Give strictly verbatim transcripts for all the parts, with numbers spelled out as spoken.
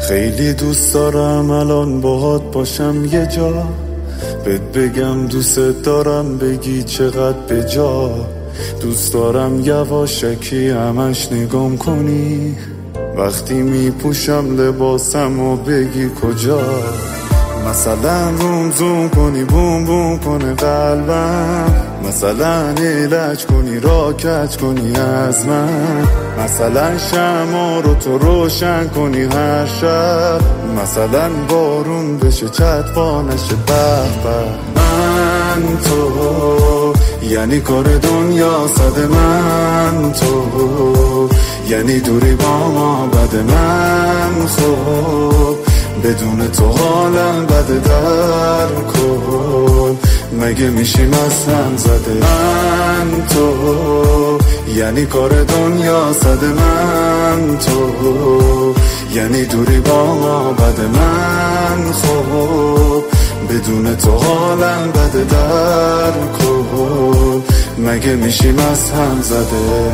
خیلی دوست دارم الان باهات باشم یه جا، بهت بگم دوست دارم بگی چقدر به جا. دوست دارم یواشکی همش نگام کنی وقتی میپوشم لباسم و بگی کجا. مثلا روم زوم کنی بوم بوم کنه قلبم، مثلا علاج کنی را کج کنی از من، مثلا شمع رو تو روشن کنی هر شب، مثلا بارون بشه چتبا نشه به به. من تو یعنی کار دنیا صد من تو، یعنی دوری با ما بد من خب، بدون تو حالم بده در کل، مگه میشیم از هم زده. من تو یعنی کار دنیا صد من تو، یعنی دوری با ما بد من خب، بدون تو حالم بده در کل، مگه میشیم از هم زده.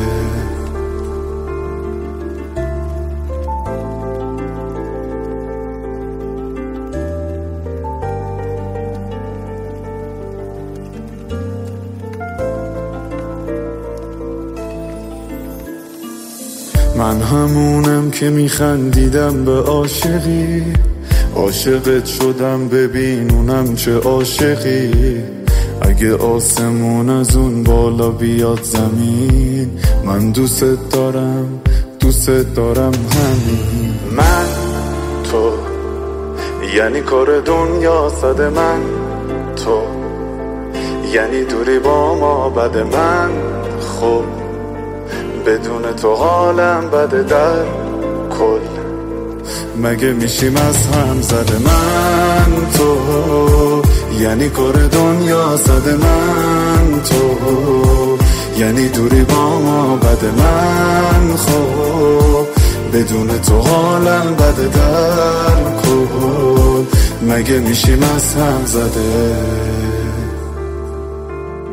من همونم که میخندیدم به عاشقی، عاشقت شدم ببین اونم چه عاشقی. اگه آسمون از اون بالا بیاد زمین، من دوست دارم دوست دارم همین. من تو یعنی کار دنیا صد من تو، یعنی دوری با ما بد من خب، بدون تو حالم بده در کل، مگه میشیم از هم زده. من تو یعنی کار دنیا صد من تو، یعنی دوری با ما بد من خب، بدون تو حالم بده در کل، مگه میشیم از هم زده.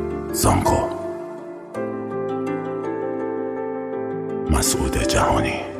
زانکو مسعود جهانی.